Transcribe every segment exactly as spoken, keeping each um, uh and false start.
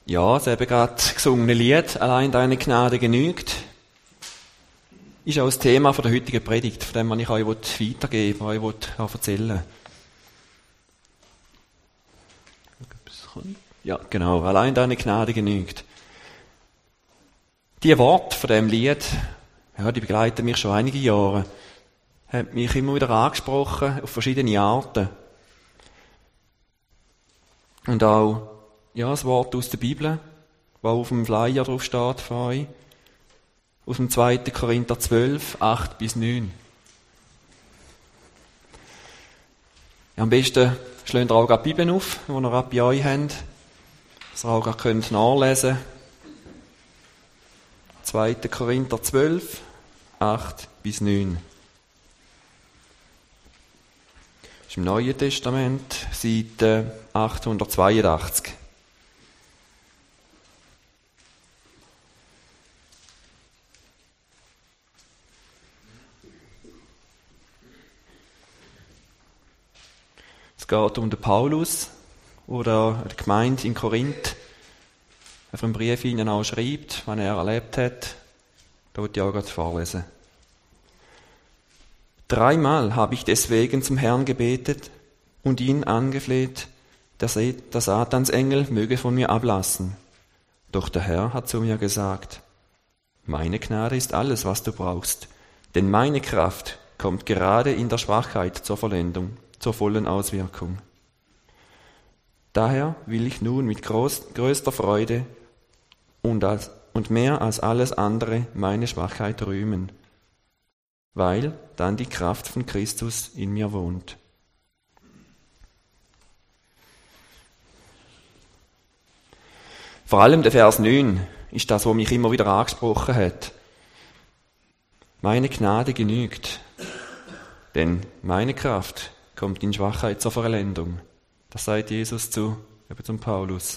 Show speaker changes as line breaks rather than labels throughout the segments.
Ja, das eben gerade gesungene Lied, allein deine Gnade genügt, ist auch das Thema von der heutigen Predigt, von dem, was ich euch weitergeben will, euch erzählen will. Ja, genau, allein deine Gnade genügt. Die Worte von dem Lied, ja, die begleiten mich schon einige Jahre, haben mich immer wieder angesprochen, auf verschiedene Arten. Und auch, ja, das Wort aus der Bibel, das auf dem Flyer drauf steht für euch, aus dem zweiten Korinther zwölf, acht bis neun. Ja, am besten schlägt ihr auch gerade die Bibel auf, die ihr gerade bei euch habt, dass ihr auch gerade könnt nachlesen könnt. zweiten Korinther zwölf, acht bis neun. Das ist im Neuen Testament, Seite achthundertzweiundachtzig. Es geht um den Paulus, der die Gemeinde in Korinth auf einem Brief ihnen auch schreibt, was er erlebt hat. Da wollte ich auch gerade vorlesen. Dreimal habe ich deswegen zum Herrn gebetet und ihn angefleht, dass der Satansengel möge von mir ablassen. Doch der Herr hat zu mir gesagt, meine Gnade ist alles, was du brauchst, denn meine Kraft kommt gerade in der Schwachheit zur Vollendung, zur vollen Auswirkung. Daher will ich nun mit groß, größter Freude und, als, und mehr als alles andere meine Schwachheit rühmen, weil dann die Kraft von Christus in mir wohnt. Vor allem der Vers neun ist das, was mich immer wieder angesprochen hat. Meine Gnade genügt, denn meine Kraft kommt in Schwachheit zur Vollendung. Das sagt Jesus zu, eben zum Paulus.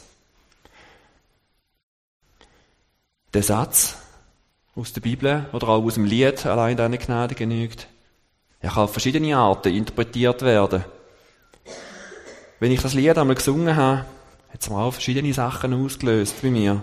Der Satz aus der Bibel oder auch aus dem Lied, allein deine Gnade genügt, er kann auf verschiedene Arten interpretiert werden. Wenn ich das Lied einmal gesungen habe, hat es mir auch verschiedene Sachen ausgelöst bei mir.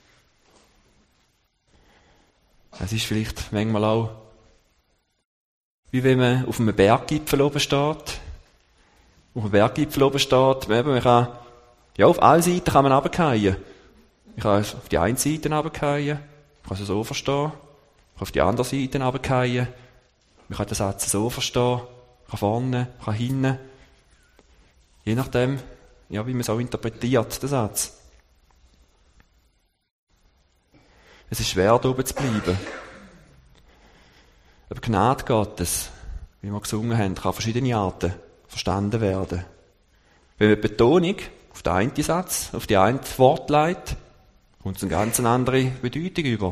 Es ist vielleicht manchmal auch, wie wenn man auf einem Berggipfel oben steht. Auf einem Berggipfel oben steht, man kann, ja, auf alle Seiten kann man runterfallen. Ich kann auf die eine Seite runterfallen, ich kann es so verstehen, ich kann auf die andere Seite runterfallen, ich kann den Satz so verstehen, ich kann vorne, ich kann hinten. Je nachdem, ja, wie man es auch interpretiert, den Satz. Es ist schwer, da oben zu bleiben. Aber Gnade Gottes, wie wir gesungen haben, kann auf verschiedene Arten verstanden werden. Wenn man Betonung auf den einen Satz, auf die eine Wort legt, kommt es eine ganz andere Bedeutung über.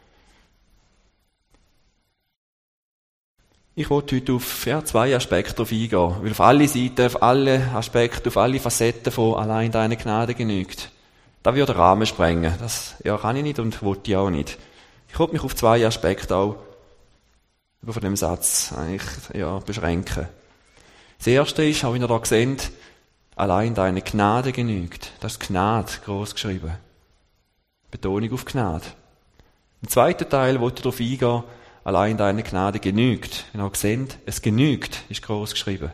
Ich wollte heute auf ja, zwei Aspekte drauf eingehen, weil auf alle Seiten, auf alle Aspekte, auf alle Facetten von allein deine Gnade genügt. Das würde den Rahmen sprengen. Das ja, kann ich nicht und wollte ich auch nicht. Ich wollte mich auf zwei Aspekte auch von dem Satz eigentlich ja, beschränken. Das erste ist, habe ich noch da gesehen, allein deine Gnade genügt. Das ist Gnade groß geschrieben. Betonung auf Gnade. Im zweiten Teil wollte ich darauf eingehen, allein deine Gnade genügt. Ihr habt gesehen, es genügt, ist groß geschrieben.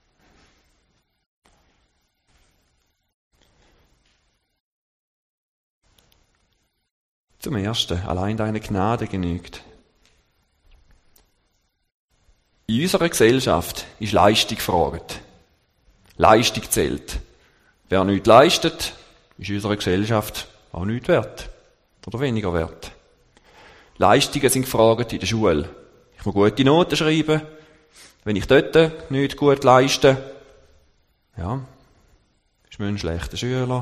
Zum Ersten, allein deine Gnade genügt. In unserer Gesellschaft ist Leistung gefragt. Leistung zählt. Wer nichts leistet, ist in unserer Gesellschaft auch nichts wert. Oder weniger wert. Leistungen sind gefragt in der Schule. Ich muss gute Noten schreiben. Wenn ich dort nicht gut leiste, ja, ist man ein schlechter Schüler.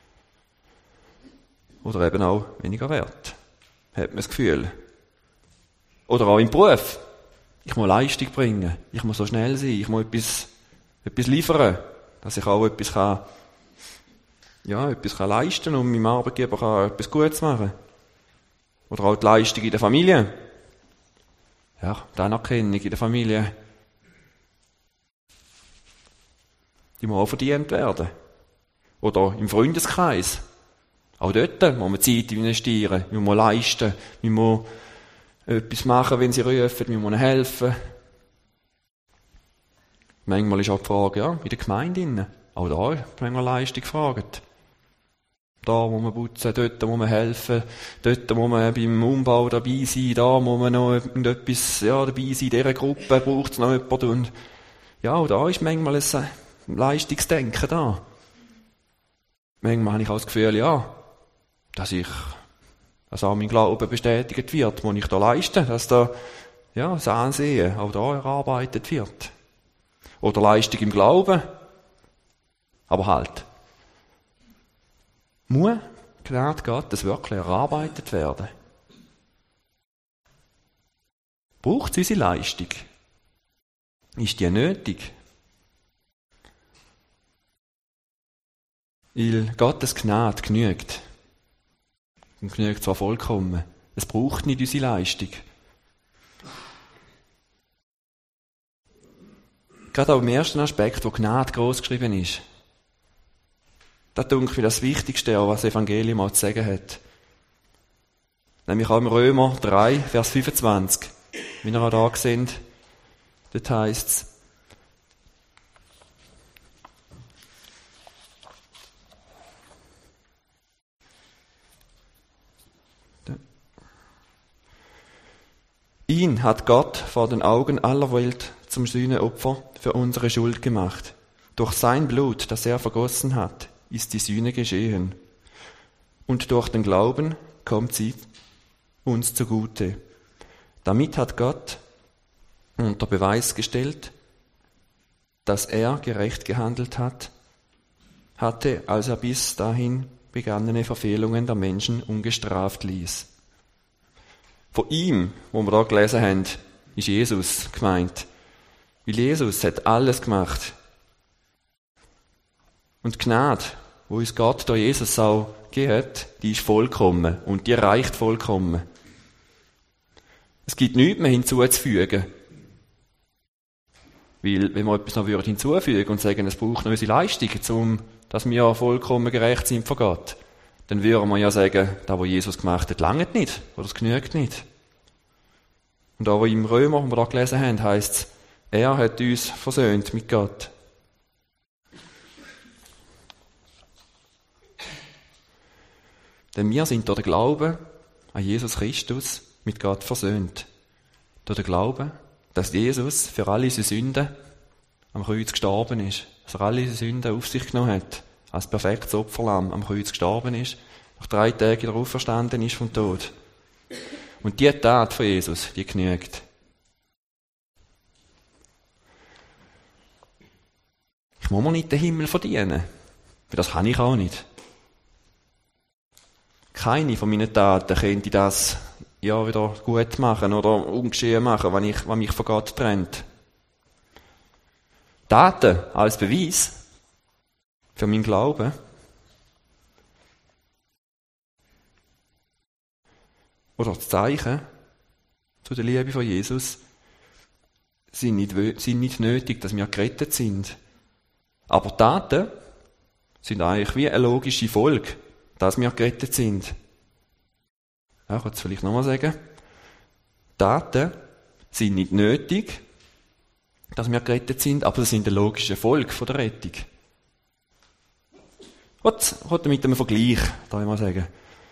Oder eben auch weniger wert. Hat man das Gefühl. Oder auch im Beruf. Ich muss Leistung bringen. Ich muss so schnell sein. Ich muss etwas, etwas liefern. Dass ich auch etwas kann, ja, etwas kann leisten und meinem Arbeitgeber kann etwas Gutes machen. Oder auch die Leistung in der Familie. Ja, die Anerkennung in der Familie. Die muss auch verdient werden. Oder im Freundeskreis. Auch dort muss man Zeit investieren, wir müssen leisten, wir müssen etwas machen, wenn sie rufen, wir müssen helfen. Manchmal ist auch die Frage, ja, in der Gemeinde, auch da ist manchmal Leistung gefragt. Da muss man putzen, dort muss man helfen, dort muss man beim Umbau dabei sein, da muss man noch irgendetwas, ja, dabei sein, in dieser Gruppe braucht es noch jemanden. Und ja, auch da ist manchmal ein Leistungsdenken da. Manchmal habe ich auch das Gefühl, ja, dass ich, dass auch mein Glaube bestätigt wird, muss ich da leisten, dass da, ja, das Ansehen auch da erarbeitet wird. Oder Leistung im Glauben. Aber halt. Muss Gnade Gottes wirklich erarbeitet werden? Braucht es unsere Leistung? Ist die nötig? Weil Gottes Gnade genügt. Und genügt zwar vollkommen. Es braucht nicht unsere Leistung. Gerade auch im ersten Aspekt, wo Gnade groß geschrieben ist. Das denke ich das Wichtigste, was das Evangelium auch zu sagen hat. Nämlich auch im Römer drei, Vers fünfundzwanzig. Wie ihr auch da seht, dort heisst es, ihn hat Gott vor den Augen aller Welt zum Sühneopfer für unsere Schuld gemacht. Durch sein Blut, das er vergossen hat, ist die Sühne geschehen. Und durch den Glauben kommt sie uns zugute. Damit hat Gott unter Beweis gestellt, dass er gerecht gehandelt hat, hatte, als er bis dahin begangene Verfehlungen der Menschen ungestraft ließ. Von ihm, wo wir da gelesen haben, ist Jesus gemeint. Weil Jesus hat alles gemacht. Und die Gnade, wo uns Gott durch Jesus auch gegeben hat, die ist vollkommen und die reicht vollkommen. Es gibt nichts mehr hinzuzufügen. Weil, wenn wir etwas noch hinzufügen und sagen, es braucht noch unsere Leistung, um, dass wir vollkommen gerecht sind vor Gott, dann würden wir ja sagen, das, was Jesus gemacht hat, langt nicht, oder es genügt nicht. Und auch im Römer, wo wir da gelesen haben, heisst es, er hat uns versöhnt mit Gott. Denn wir sind durch den Glauben an Jesus Christus mit Gott versöhnt. Durch den Glauben, dass Jesus für alle unsere Sünden am Kreuz gestorben ist. Dass er alle unsere Sünden auf sich genommen hat. Als perfektes Opferlamm am Kreuz gestorben ist. Nach drei Tagen wieder auferstanden ist vom Tod. Und die Tat von Jesus, die genügt. Ich muss mir nicht den Himmel verdienen. Weil das kann ich auch nicht. Keine von meinen Taten könnte das ja wieder gut machen oder ungeschehen machen, wenn, ich, wenn mich von Gott trennt. Taten als Beweis für meinen Glauben oder das Zeichen zu der Liebe von Jesus sind nicht, sind nicht nötig, dass wir gerettet sind. Aber Taten sind eigentlich wie eine logische Folge, dass wir gerettet sind. Ja, ich kann es vielleicht nochmal sagen. Taten sind nicht nötig, dass wir gerettet sind, aber sie sind eine logische Folge von der Rettung. Ich kann mit einem Vergleich da mal sagen.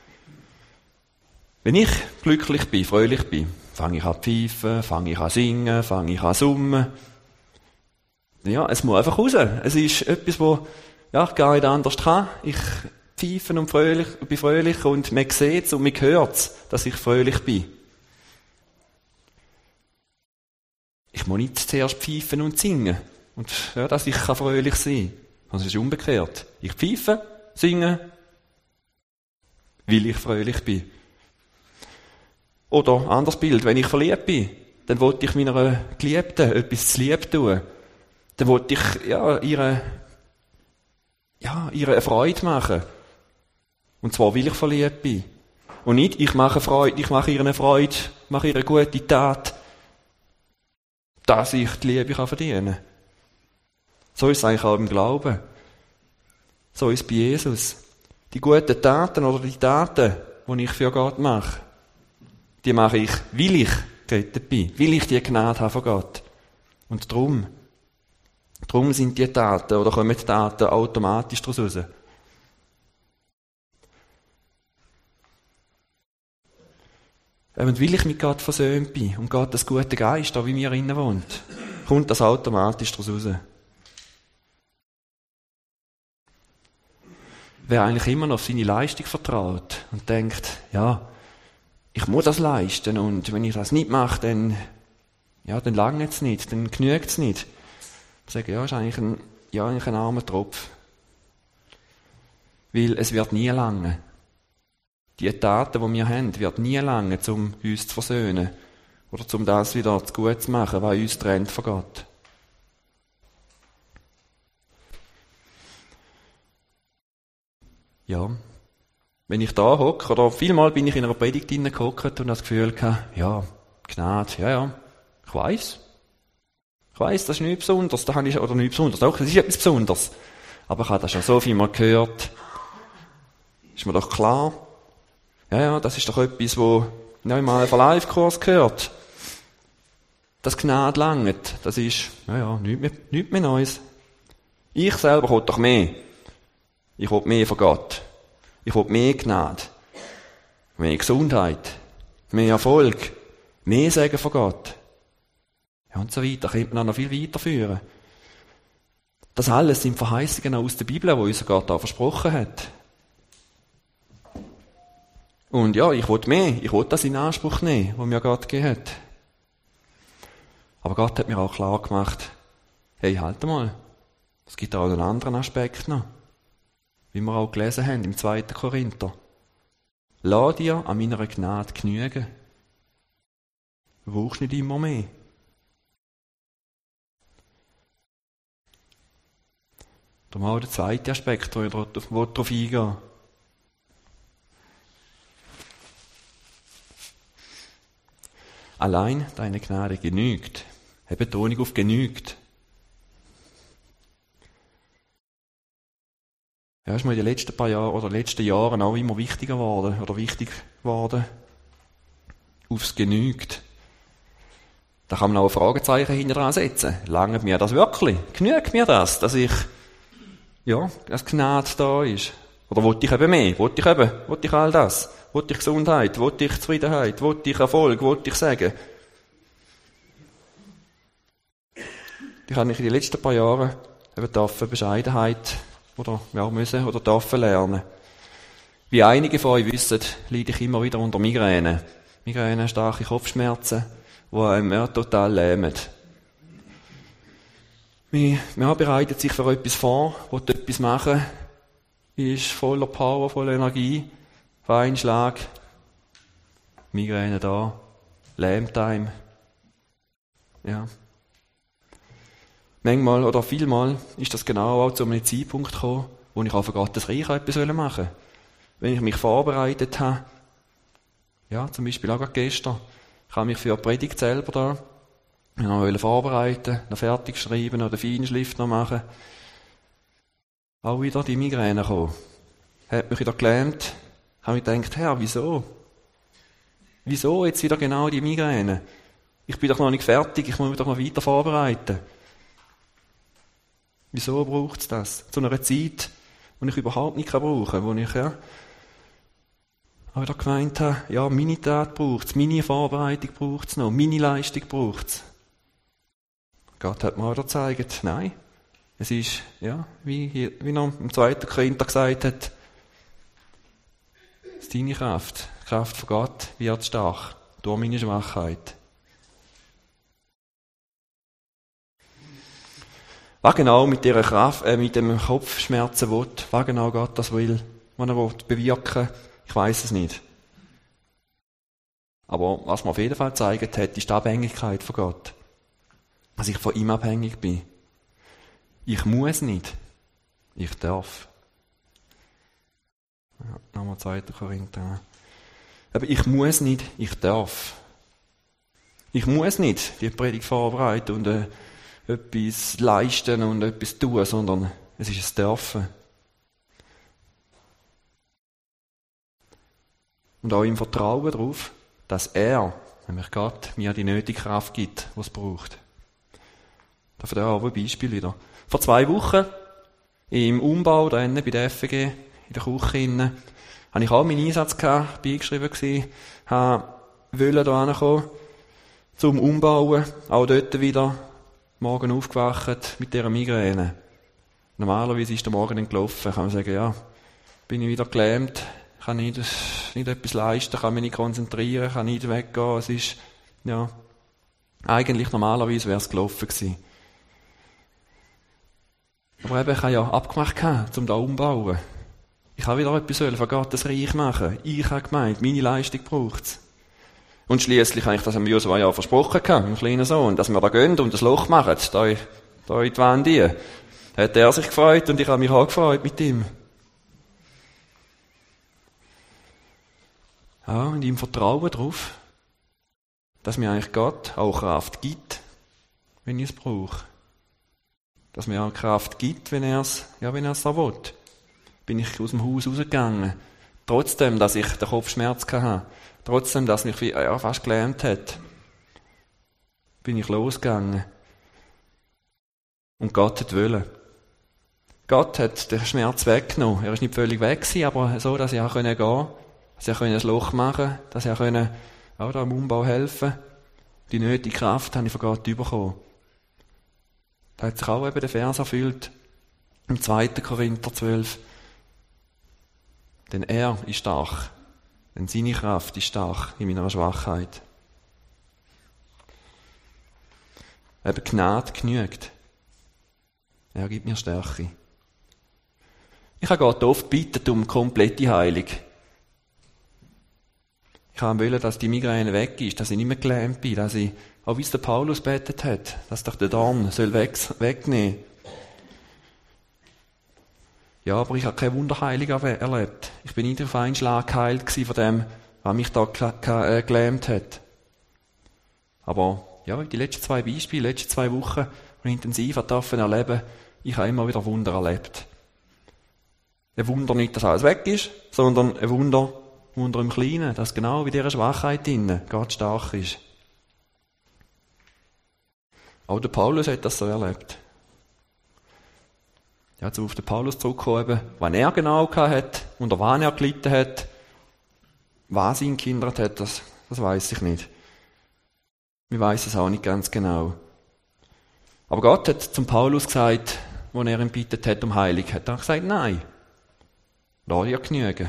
Wenn ich glücklich bin, fröhlich bin, fange ich an zu pfeifen, fange ich an zu singen, fange ich an zu summen. Ja, es muss einfach raus. Es ist etwas, wo ja, ich gar nicht anders kann. Ich pfeife und fröhlich, bin fröhlich und man sieht es und man hört es, dass ich fröhlich bin. Ich muss nicht zuerst pfeifen und singen, und, ja, dass ich fröhlich sein kann. Also es ist umgekehrt. Ich pfeife, singe, weil ich fröhlich bin. Oder anderes Bild, wenn ich verliebt bin, dann wollte ich meiner Geliebten etwas zu lieb tun. Dann wollte ich ja, ihre, ja, ihre eine Freude machen. Und zwar, weil ich verliebt bin. Und nicht, ich mache Freude, ich mache ihr eine Freude, mache ihr eine gute Tat, dass ich die Liebe kann verdienen kann. So ist es eigentlich auch im Glauben. So ist es bei Jesus. Die guten Taten oder die Taten, die ich für Gott mache, die mache ich, weil ich gerettet bin, weil ich die Gnade habe von Gott. Und darum, darum sind die Taten oder kommen die Taten automatisch daraus raus. Und weil ich mit Gott versöhnt bin und Gott das gute Geist, der wie mir innen wohnt, kommt das automatisch daraus raus. Wer eigentlich immer noch auf seine Leistung vertraut und denkt, ja, ich muss das leisten und wenn ich das nicht mache, dann, ja, dann langt es nicht, dann genügt es nicht. Ich sage, ja, ist eigentlich ein, ja, eigentlich ein armer Tropf. Weil es wird nie langen. Die Taten, die wir haben, wird nie langen, um uns zu versöhnen. Oder um das wieder zu gut zu machen, was uns trennt von Gott. Ja. Wenn ich da hocke, oder vielmal bin ich in einer Predigt hineingehockt und das Gefühl gehabt, ja, Gnade, ja, ja, ich weiss. Ich weiss, das ist nichts Besonderes, da habe ich, oder nichts Besonderes, doch, das ist etwas Besonderes. Aber ich habe das schon so viel mal gehört. Ist mir doch klar. Ja, ja, das ist doch etwas, wo ja, ich mal auf einen Live-Kurs gehört. Das Gnade langt, das ist, ja, ja, nichts mehr, nichts mehr Neues. Ich selber will doch mehr. Ich will mehr von Gott. Ich will mehr Gnade. Mehr Gesundheit. Mehr Erfolg. Mehr Segen von Gott. Ja, und so weiter. Könnte man noch viel weiterführen. Das alles sind Verheißungen aus der Bibel, die unser Gott auch versprochen hat. Und ja, ich will mehr. Ich will das in Anspruch nehmen, was mir Gott gegeben hat. Aber Gott hat mir auch klar gemacht, hey, halt mal. Es gibt auch einen anderen Aspekt noch. Wie wir auch gelesen haben im zweiten Korinther. Lass dir an meiner Gnade genügen. Du brauchst nicht immer mehr. Darum auch der zweite Aspekt, wo ich darauf eingehe. Allein deine Gnade genügt. Eine Betonung auf genügt. Ja, ist mir in den letzten paar Jahren oder letzten Jahren auch immer wichtiger geworden oder wichtig geworden. Aufs genügt. Da kann man auch ein Fragezeichen hinter dran setzen. Langt mir das wirklich? Genügt mir das, dass ich, ja, dass Gnade da ist? Oder wollte ich eben mehr? Wollte ich eben, wollte ich all das? Wollte ich Gesundheit? Wollte ich Zufriedenheit? Wollte ich Erfolg? Wollte ich Segen? Ich habe in den letzten paar Jahren eben dürfen Bescheidenheit oder ja, müssen oder dürfen lernen. Wie einige von euch wissen, leide ich immer wieder unter Migräne. Migräne, starke Kopfschmerzen, die einem ja, total lähmen. Man, man bereitet sich für etwas vor, will etwas machen, ist voller Power, voller Energie, auf einen Schlag, Migräne da, lähmt einem. Ja. Manchmal oder vielmal ist das genau auch zu einem Zeitpunkt gekommen, wo ich auch für Gottes Reich etwas machen wollte. Wenn ich mich vorbereitet habe, ja, zum Beispiel auch gerade gestern, ich habe mich für die Predigt selber da noch vorbereiten, noch fertig schreiben, noch den Feinschliff noch machen. Auch wieder die Migräne gekommen. Hat mich wieder gelähmt, habe ich gedacht, Herr, wieso? Wieso jetzt wieder genau die Migräne? Ich bin doch noch nicht fertig, ich muss mich doch noch weiter vorbereiten. Wieso braucht es das? Zu einer Zeit, die ich überhaupt nicht brauchen kann, wo ich ja auch wieder gemeint habe, ja, meine Tat braucht es, meine Vorbereitung braucht es noch, meine Leistung braucht es. Gott hat mir wieder gezeigt, nein, es ist, ja, wie, hier, wie er im zweiten Korinther gesagt hat, es ist deine Kraft, die Kraft von Gott wird stark, durch meine Schwachheit. Was genau mit dieser Kraft, äh, mit dem Kopfschmerzen will, was genau Gott das will, was er will bewirken, ich weiss es nicht. Aber was mir auf jeden Fall gezeigt hat, ist die Abhängigkeit von Gott. Dass ich von ihm abhängig bin. Ich muss nicht, ich darf. Ja, nochmal zweiter Korinther. Aber ich muss nicht, ich darf. Ich muss nicht die Predigt vorbereiten und äh, etwas leisten und etwas tun, sondern es ist ein Dürfen. Und auch im Vertrauen darauf, dass er, nämlich Gott, mir die nötige Kraft gibt, die es braucht. Dafür da auch ein Beispiel wieder. Vor zwei Wochen, im Umbau, da hinten bei der F G, in der Küche hinten, habe ich auch meinen Einsatz gehabt, beigeschrieben gewesen, wollte da hinkommen, zum Umbauen, auch dort wieder, morgen aufgewacht mit dieser Migräne. Normalerweise ist der Morgen dann gelaufen, kann man sagen, ja, bin ich wieder gelähmt, kann nicht, nicht etwas leisten, kann mich nicht konzentrieren, kann nicht weggehen, es ist, ja, eigentlich normalerweise wäre es gelaufen gewesen. Aber eben, ich habe ja abgemacht gehabt, um da umzubauen. Ich habe wieder etwas von Gottes Reich machen. Ich habe gemeint, meine Leistung braucht es. Und schliesslich habe ich das am Josua ja versprochen gehabt, meinem kleinen Sohn, dass wir da gehen und das Loch machen, da, da in die Wand hier. Da hat er sich gefreut und ich habe mich auch gefreut mit ihm. Ja, und ihm Vertrauen darauf, dass mir eigentlich Gott auch Kraft gibt, wenn ich es brauche. Dass mir auch Kraft gibt, wenn er es, ja, wenn er es da will. Bin ich aus dem Haus rausgegangen. Trotzdem, dass ich den Kopfschmerz hatte. Trotzdem, dass mich ja, fast gelähmt hat. Bin ich losgegangen. Und Gott hat wollen. Gott hat den Schmerz weggenommen. Er ist nicht völlig weg gewesen, aber so, dass ich auch gehen konnte. Dass ich ein Loch machen konnte. Dass ich auch da im Umbau helfen konnte. Die nötige Kraft habe ich von Gott bekommen. Da hat sich auch eben der Vers erfüllt. Im zweiten Korinther zwölf. Denn er ist stark. Denn seine Kraft ist stark in meiner Schwachheit. Eben Gnade genügt. Er gibt mir Stärke. Ich habe Gott oft gebeten um komplette Heilung. Ich habe wollen, dass die Migräne weg ist, dass ich nicht mehr gelähmt bin, dass ich, auch wie es der Paulus betet hat, dass doch der Dorn soll weg, wegnehmen. Ja, aber ich habe keine Wunderheilung erlebt. Ich bin nicht auf einen Schlag geheilt von dem, was mich da gelähmt hat. Aber ja, die letzten zwei Beispiele, die letzten zwei Wochen, die ich intensiv erleben durfte, ich habe immer wieder Wunder erlebt. Ein Wunder nicht, dass alles weg ist, sondern ein Wunder, Wunder im Kleinen, dass genau wie dieser Schwachheit drinnen Gott stark ist. Auch der Paulus hat das so erlebt. Ja, jetzt auf den Paulus zurückkommen, wann er genau hat, unter wann er gelitten hat, was ihn gehindert hat, das, das weiss ich nicht. Wir weiss es auch nicht ganz genau. Aber Gott hat zum Paulus gesagt, als er ihn bittet hat um Heilung, hat er gesagt, nein, lass dir genügen.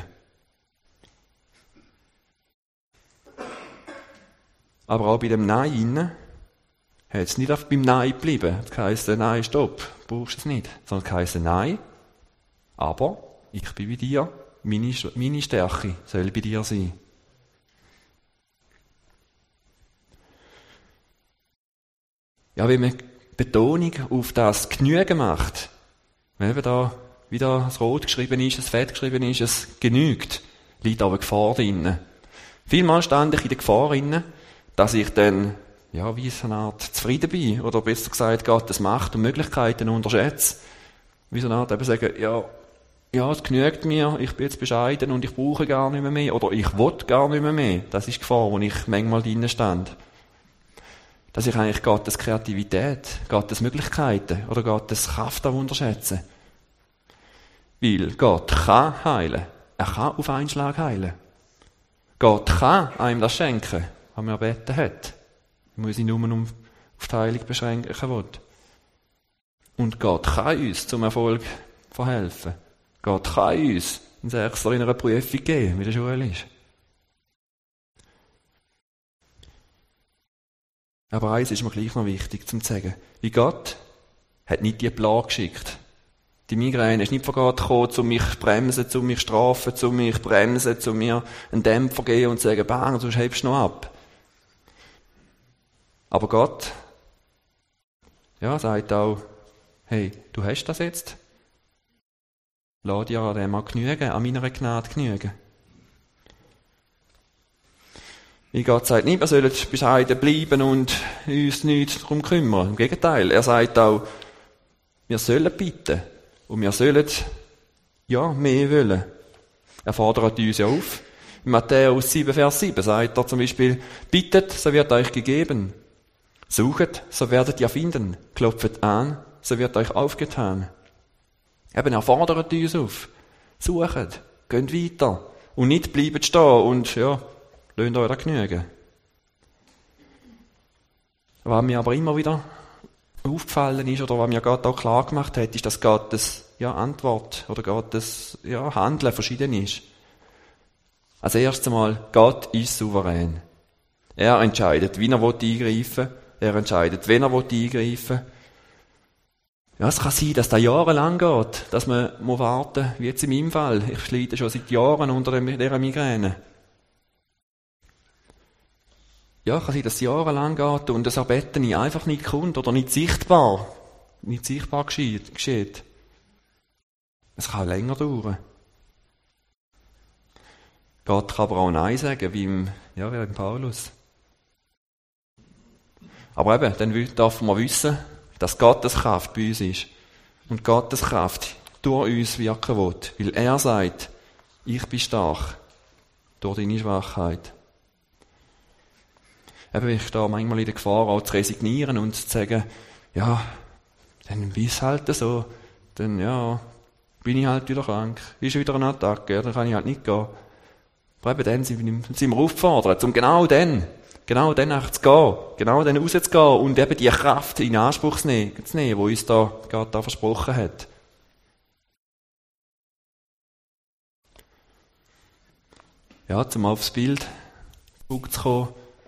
Aber auch bei dem Nein innen hat es nicht beim Nein geblieben. Es heisst, nein, stopp, brauchst du es nicht. Sondern es heisst, nein, aber ich bin bei dir, meine, meine Stärke soll bei dir sein. Ja, wenn man Betonung auf das Genügen macht, wenn eben da wieder das Rot geschrieben ist, das Fett geschrieben ist, es genügt, liegt aber Gefahr drin. Vielmal stand ich in der Gefahr drin, dass ich dann ja, wie so eine Art zufrieden bin, oder besser gesagt, Gottes Macht und Möglichkeiten unterschätze. Wie so eine Art eben sagen, ja, ja, es genügt mir, ich bin jetzt bescheiden und ich brauche gar nicht mehr mehr, oder ich will gar nicht mehr mehr. Das ist die Gefahr, wo ich manchmal drinnen stand. Dass ich eigentlich Gottes Kreativität, Gottes Möglichkeiten oder Gottes Kraft auch unterschätze. Weil Gott kann heilen. Er kann auf einen Schlag heilen. Gott kann einem das schenken, was man erbeten hat. Man muss sich nur um auf die Heilung beschränken will. Und Gott kann uns zum Erfolg verhelfen. Gott kann uns einen Sechser in einer Prüfung geben, wie der Joel ist. Aber eins ist mir gleich noch wichtig zum zu sagen. Wie Gott hat nicht die Plage geschickt. Die Migräne ist nicht von Gott gekommen, um mich zu bremsen, um mich zu strafen, um mich zu bremsen, um mir einen Dämpfer zu geben und zu sagen, bang, sonst hebst du noch ab. Aber Gott, ja, sagt auch, hey, du hast das jetzt. Lass dir an dem mal genügen, an meiner Gnade genügen. Wie Gott sagt nicht, wir sollen bescheiden bleiben und uns nicht darum kümmern. Im Gegenteil, er sagt auch, wir sollen bitten und wir sollen, ja, mehr wollen. Er fordert uns ja auf, In Matthäus sieben, Vers sieben sagt er zum Beispiel, bittet, so wird euch gegeben. Suchet, so werdet ihr finden. Klopft an, so wird euch aufgetan. Eben, er fordert uns auf. Suchet, geht weiter. Und nicht bleibt stehen und, ja, lasst euch da genügen. Was mir aber immer wieder aufgefallen ist, oder was mir Gott auch klar gemacht hat, ist, dass Gottes, ja, Antwort oder Gottes, ja, Handeln verschieden ist. Als erstes einmal, Gott ist souverän. Er entscheidet, wie er eingreifen will. Er entscheidet, wenn er eingreifen will. Ja, es kann sein, dass das jahrelang geht, dass man muss warten muss, wie jetzt in meinem Fall. Ich leide schon seit Jahren unter dieser Migräne. Ja, es kann sein, dass es jahrelang geht und das Erbeten einfach nicht kommt oder nicht sichtbar, nicht sichtbar geschieht. Es kann auch länger dauern. Gott kann aber auch Nein sagen, wie im, ja, wie im Paulus. Aber eben, dann darf man wissen, dass Gottes Kraft bei uns ist. Und Gottes Kraft durch uns wirken will. Weil er sagt, ich bin stark durch deine Schwachheit. Eben, ich stehe manchmal in der Gefahr, auch zu resignieren und zu sagen, ja, dann ist es halt so. Dann, ja, bin ich halt wieder krank. Ist wieder eine Attacke, dann kann ich halt nicht gehen. Aber eben dann sind wir aufgefordert, um genau dann, genau dann zu gehen, genau dann rauszugehen und eben die Kraft in Anspruch zu nehmen, die uns da Gott da versprochen hat. Ja, zum aufs Bild zurückzukommen,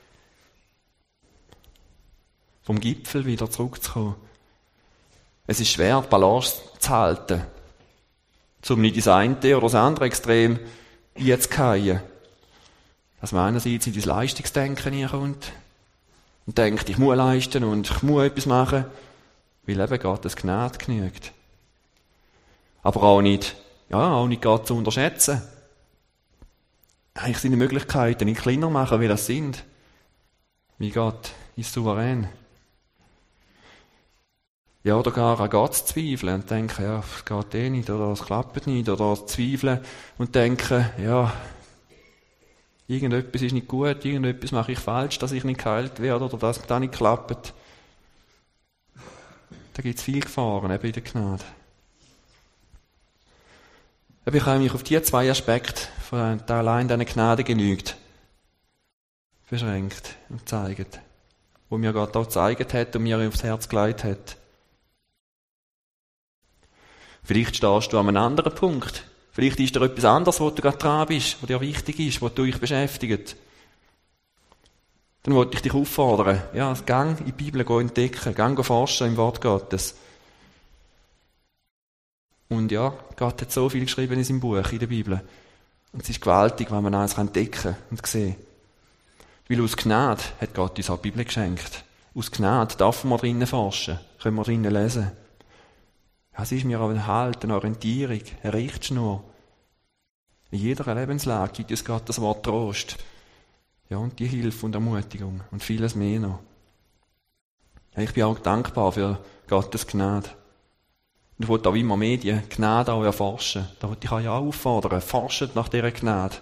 vom Gipfel wieder zurückzukommen. Es ist schwer, die Balance zu halten, um nicht das eine oder das andere Extrem einzugehen. Dass man einerseits in das Leistungsdenken hineinkommt und denkt, ich muss leisten und ich muss etwas machen, weil eben Gottes Gnade genügt. Aber auch nicht, ja, auch nicht Gott zu unterschätzen. Eigentlich seine Möglichkeiten nicht kleiner machen, wie das sind. Wie Gott ist souverän. Ja, oder gar an Gott zu zweifeln und denken, ja, es geht eh nicht, oder es klappt nicht, oder zweifeln und denken, ja, irgendetwas ist nicht gut, irgendetwas mache ich falsch, dass ich nicht geheilt werde, oder dass das nicht klappt. Da gibt es viele Gefahren, eben in der Gnade. Ich habe mich auf die zwei Aspekte, von der allein deine Gnade genügt, beschränkt und gezeigt, wo mir Gott auch gezeigt hat und mir aufs Herz gelegt hat. Vielleicht stehst du an einem anderen Punkt. Vielleicht ist da etwas anderes, wo du gerade dran bist, was dir wichtig ist, was dich beschäftigt. Dann wollte ich dich auffordern, ja, gang in die Bibel entdecken, gang forschen im Wort Gottes. Und ja, Gott hat so viel geschrieben in seinem Buch, in der Bibel. Und es ist gewaltig, wenn man alles entdecken und sehen. Weil aus Gnade hat Gott uns auch die Bibel geschenkt. Aus Gnade dürfen wir drinnen forschen, können wir drinnen lesen. Es ist mir auch ein Halt, eine Orientierung, eine Richtschnur. In jeder Lebenslage gibt uns Gott das Wort Trost. Ja, und die Hilfe und Ermutigung und vieles mehr noch. Ja, ich bin auch dankbar für Gottes Gnade. Und ich wollte auch immer mehr die Gnade auch erforschen. Da wollte ich euch auch auffordern, forscht nach dieser Gnade.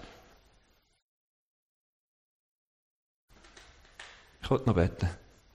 Ich wollte noch beten.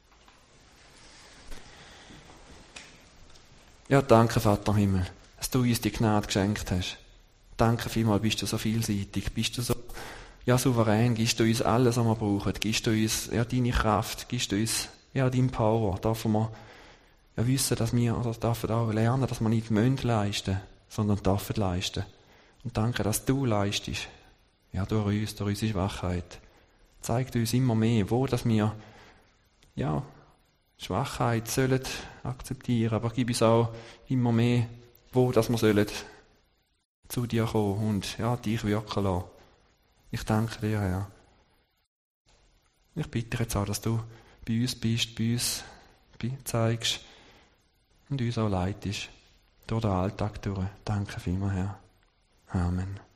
Ja, danke, Vater im Himmel, dass du uns die Gnade geschenkt hast. Danke vielmals, bist du so vielseitig, bist du so, ja, souverän, gibst du uns alles, was wir brauchen, gibst du uns, ja, deine Kraft, gibst du uns, ja, dein Power, dürfen wir, ja, wissen, dass wir, oder dürfen auch lernen, dass wir nicht müssen leisten, sondern dürfen leisten. Und danke, dass du leistest, ja, durch uns, durch unsere Schwachheit. Zeigt uns immer mehr, wo, dass wir, ja, Schwachheit sollen akzeptieren, aber gib uns auch immer mehr, wo dass wir sollen zu dir kommen und ja, dich wirken lassen. Ich danke dir, Herr. Ich bitte jetzt auch, dass du bei uns bist, bei uns zeigst und uns auch leitest durch den Alltag durch. Danke vielmals, Herr. Amen.